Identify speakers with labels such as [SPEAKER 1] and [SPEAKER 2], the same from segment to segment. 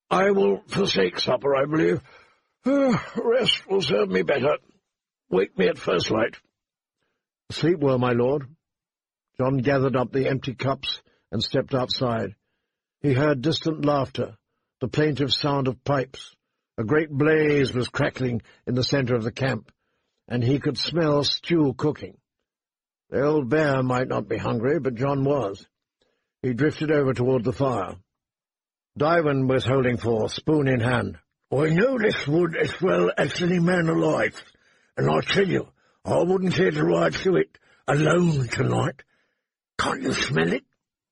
[SPEAKER 1] I will forsake supper, I believe. Rest will serve me better. Wake me at first light.
[SPEAKER 2] Sleep well, my lord. John gathered up the empty cups and stepped outside. He heard distant laughter, the plaintive sound of pipes. A great blaze was crackling in the centre of the camp, and he could smell stew cooking. The old bear might not be hungry, but John was. He drifted over toward the fire. Diven was holding forth, spoon in hand.
[SPEAKER 1] I know this wood as well as any man alive, and I tell you, I wouldn't care to ride through it alone tonight. Can't you smell it?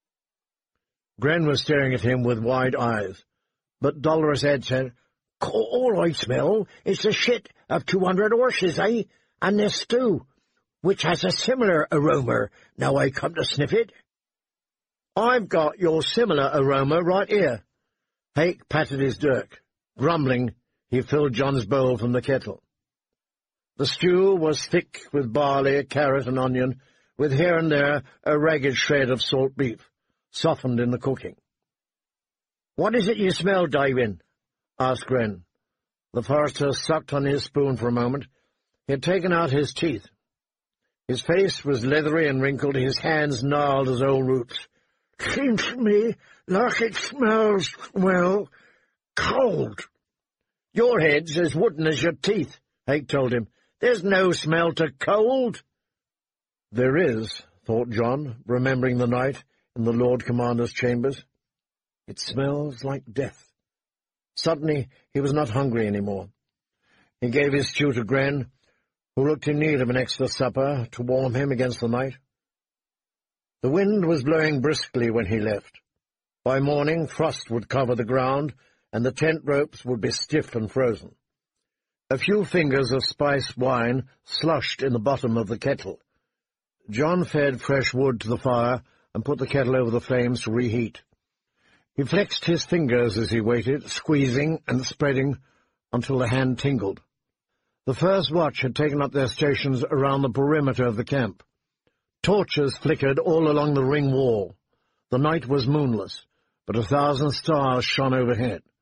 [SPEAKER 2] Gren was staring at him with wide eyes, but Dolorous Ed said,
[SPEAKER 1] All I smell is the shit of 200 horses, eh, and their stew, which has a similar aroma, now I come to sniff it.
[SPEAKER 2] I've got your similar aroma right here. Hake patted his dirk. Grumbling, he filled John's bowl from the kettle. The stew was thick with barley, carrot, and onion, with here and there a ragged shred of salt beef, softened in the cooking. "What is it you smell, Diven?" asked Gren. The forester sucked on his spoon for a moment. He had taken out his teeth. His face was leathery and wrinkled, his hands gnarled as old roots.
[SPEAKER 1] "Seems to me like it smells, well, cold."
[SPEAKER 2] "Your head's as wooden as your teeth," Hake told him. "There's no smell to cold." "There is," thought John, remembering the night in the Lord Commander's chambers. "It smells like death." Suddenly he was not hungry any more. He gave his stew to Gren, who looked in need of an extra supper to warm him against the night. The wind was blowing briskly when he left. By morning frost would cover the ground, and the tent ropes would be stiff and frozen. A few fingers of spiced wine sloshed in the bottom of the kettle. John fed fresh wood to the fire and put the kettle over the flames to reheat. He flexed his fingers as he waited, squeezing and spreading until the hand tingled. The first watch had taken up their stations around the perimeter of the camp. Torches flickered all along the ring wall. The night was moonless, but 1,000 stars shone overhead.